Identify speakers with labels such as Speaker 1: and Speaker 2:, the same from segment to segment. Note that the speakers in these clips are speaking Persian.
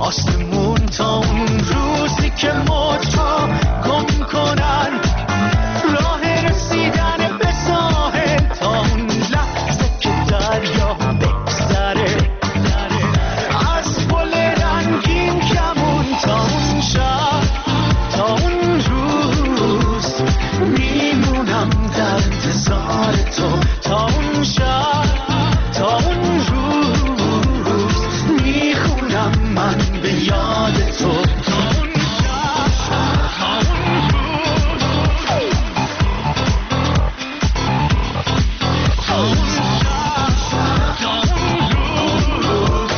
Speaker 1: آسمون تا اون روزی که موج‌ها گم کنن راه رسیدن به ساحل، تا اون لحظه که دریا بگذره از پل رنگین کمون، تا اون شب تا اون روز میمونم در انتظار تو، تا اون شب تا اون روز میخونم من به یاد تو، تا اون شب تا اون روز، تا اون شب تا اون روز،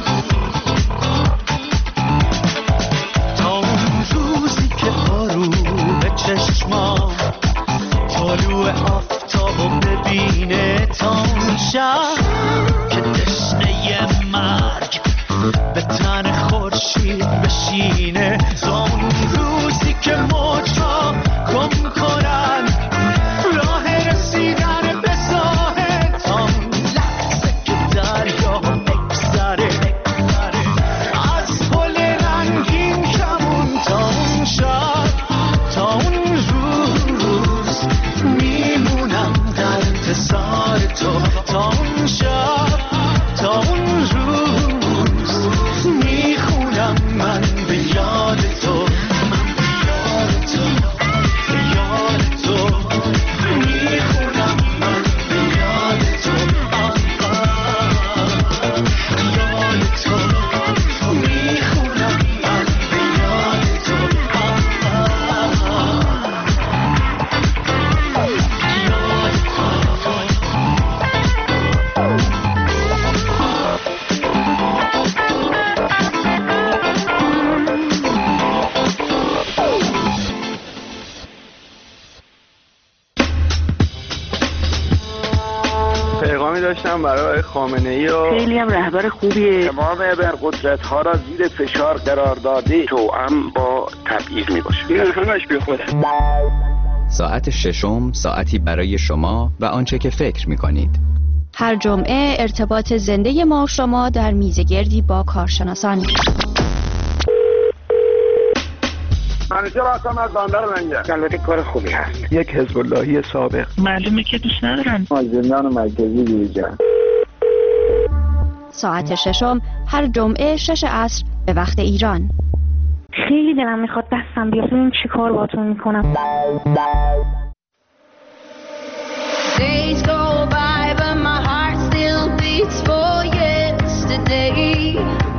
Speaker 1: تا اون روزی که بارو به چشمام طلوع آفتابو ببینه، تا اون شب که تشنه مرگ به تن خورشید بشینه، تا اون روزی که موج‌ها گم کنن راه رسیدن به ساحل، تا اون لحظه که دریا بگذره از پل رنگین کمون، تا اون شب تا اون روز میمونم در انتظار تو، تا اون شب تا اون روز میخونم من به یاد تو، من به یاد تو، به یاد تو میخونم من به یاد تو، یاد تو میخونم من به یاد تو،
Speaker 2: پیغامی داشتم برای خامنه‌ای و
Speaker 3: خیلی هم رهبر خوبیه.
Speaker 2: تمام ابرقدرت‌ها را زیر فشار قرار داده، توأم با تبعیض میباشه. این همش بیخوده.
Speaker 4: ساعت ششم، ساعتی برای شما و آنچه که فکر می‌کنید.
Speaker 5: هر جمعه ارتباط زنده ما و شما در میزگردی با کارشناسان.
Speaker 2: منیژه هستم از بندر منجر. البته کار خوبی هست. یک حزب اللهی سابق.
Speaker 3: معلومه که دوست ندارن.
Speaker 2: از زندان مرکزی بیرون.
Speaker 5: ساعت ششم هر جمعه 6 عصر به وقت ایران.
Speaker 3: خیلی دلم میخواد دستم بیاد ببینم چی کار باهاتون میکنم.
Speaker 6: Days go by but my heart still beats for yesterday.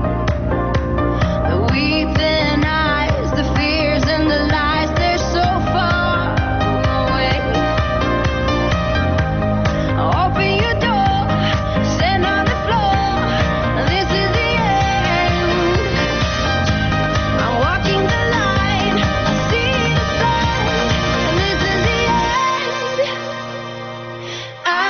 Speaker 6: The weeping eyes, the fears and the lies, they're so far away. Open your door, stand on the floor, this is the end. I'm walking the line, I see the sign, and this is the end.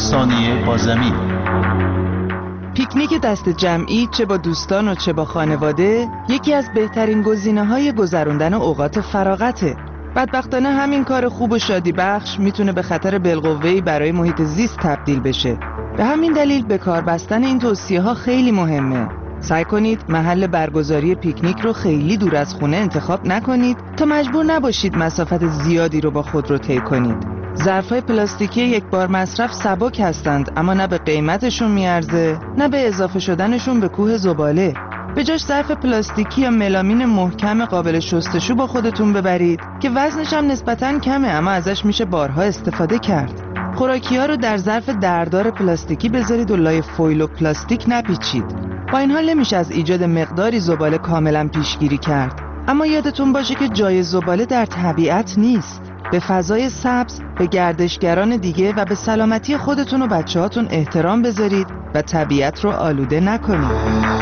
Speaker 7: ثانیه با زمین.
Speaker 8: پیکنیک دست جمعی چه با دوستان و چه با خانواده یکی از بهترین گزینه‌های گذراندن اوقات فراغته. بدبختانه همین کار خوب و شادی بخش میتونه به خطر بالقوه‌ای برای محیط زیست تبدیل بشه. به همین دلیل به کار بستن این توصیه‌ها خیلی مهمه. سعی کنید محل برگزاری پیکنیک رو خیلی دور از خونه انتخاب نکنید تا مجبور نباشید مسافت زیادی رو با خود رو طی کنید. ظرف‌های پلاستیکی یک بار مصرف سبک هستند، اما نه به قیمتشون میارزه نه به اضافه شدنشون به کوه زباله. به جاش ظرف پلاستیکی یا ملامین محکم قابل شستشو با خودتون ببرید که وزنش هم نسبتاً کمه اما ازش میشه بارها استفاده کرد. خوراکی‌ها رو در ظرف دردار پلاستیکی بذارید و لای فویل و پلاستیک نپیچید. با این حال نمیشه از ایجاد مقداری زباله کاملاً پیشگیری کرد، اما یادتون باشه که جای زباله در طبیعت نیست. به فضای سبز، به گردشگران دیگه و به سلامتی خودتون و بچه‌هاتون احترام بذارید و طبیعت رو آلوده نکنید.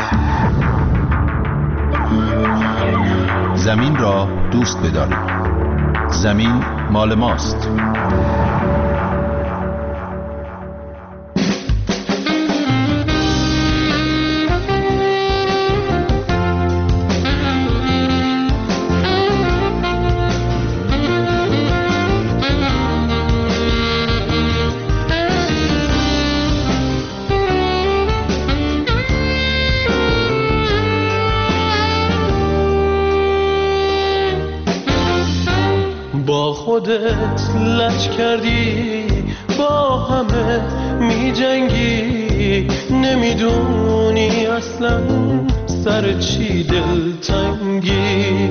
Speaker 7: زمین را دوست بدارید. زمین مال ماست.
Speaker 1: خودت لج کردی، با همه می جنگی، نمیدونی اصلا سر چی دلتنگی.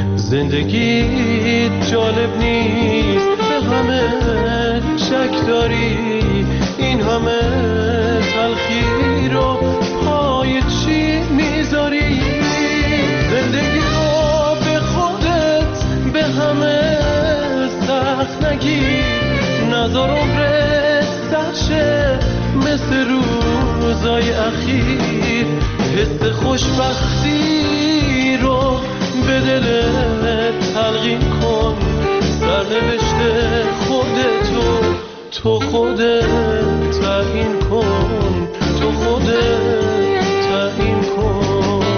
Speaker 1: زندگی جالب نیست، به همه شک داری، این همه تلخی رو پای چی میذاری. زندگی رو به خودت به همه سخت نگیر، نذار عمرت سرشه مثل روزای اخیر. حس خوشبختی رو به دلت تلقین کن، سرنوشت خودتو تو خودت تعیین کن، تو خودت تعیین کن.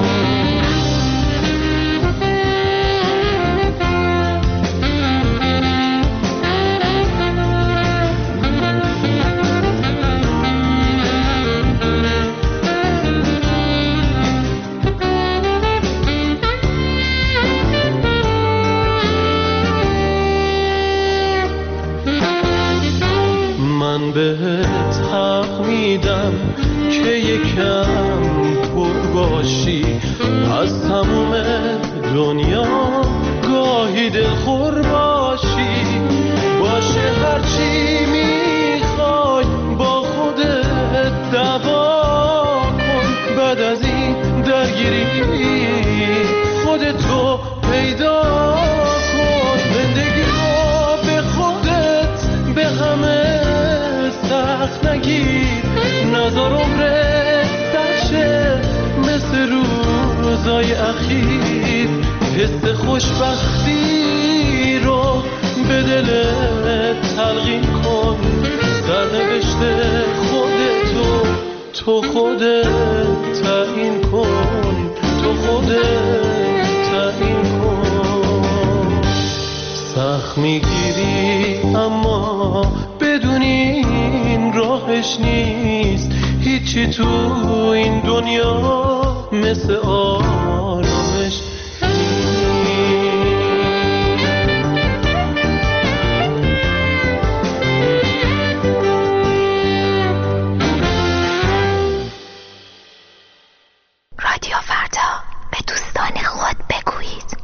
Speaker 1: من بهت حق میدم که یکم پر باشی از تموم دنیا، گاهی دلخور باشی. باشه هرچی میخوای با خودت دعوا کن، بعد از این درگیری خودتو پیدا کن. زندگی رو به خودت به همه سخت نگیر، نذار عمرت سرشه مثل روزای اخیر. حس خوشبختی رو به دلت تلقین کن، سرنوشت خودتو تو خودت تعیین کن، تو خودت تعیین کن. سخت میگیری اما بدونی این راهش نیست، هیچی تو این دنیا مثل آرامش
Speaker 9: رادیو فردا، به دوستان خود بگویید.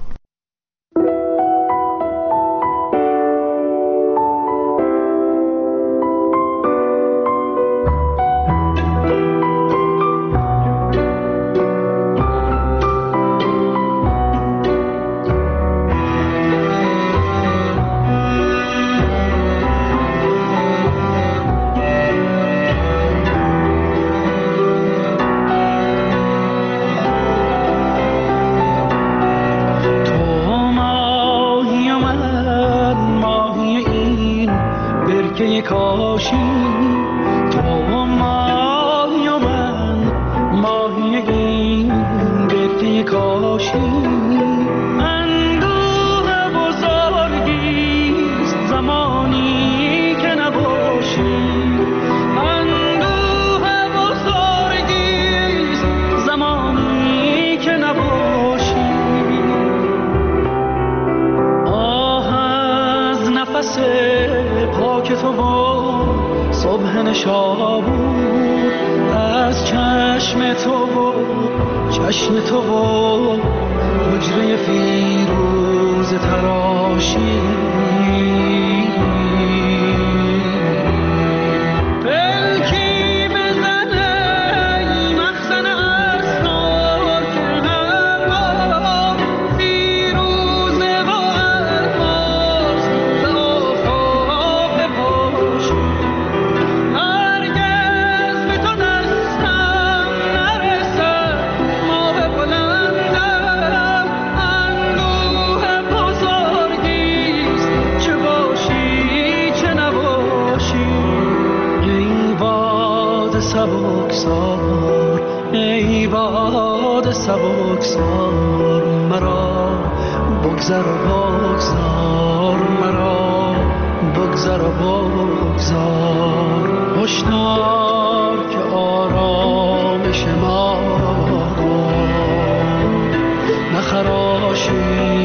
Speaker 1: برکه کاشی اندوه بزرگیست زمانی که نباشی اندوه بزرگیست زمانی که نباشی آه از نفس پاک تو و صبح نشابور از چشم تو و چشم تو و حجره فیروز تراشی پلکی بزنه ای مخزن اسرار که هوا فیروزه و الماس به آفاق بپاشی هرگز به تو دستم نرسد ماه بلندم اندوه بزرگیست چه باشی چه نباشی ای باد سبکسار ای باد سبکسار مرا بگذر و بگذار مرا بگذر و بگذار هشدار که آرامش ما رو نخراشی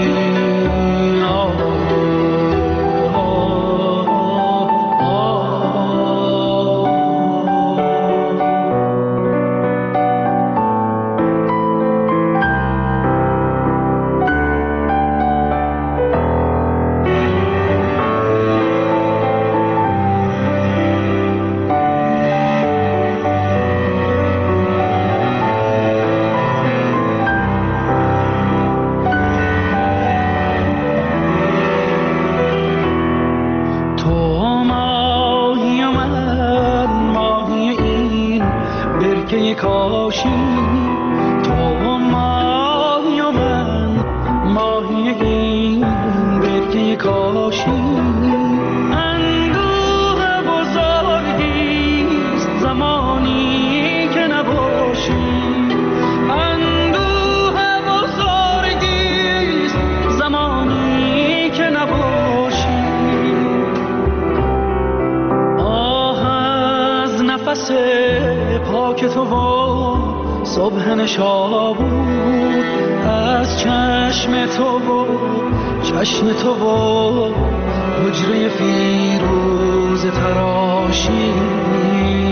Speaker 1: کاشی تو ماهی و من ماهی این برکه کاشی اندوه بزرگیست زمانی که نباشی اندوه بزرگیست زمانی که نباشی آه از نفس پاک تو و صبح نشابور از چشم تو و چشم تو و حجره فیروز تراشی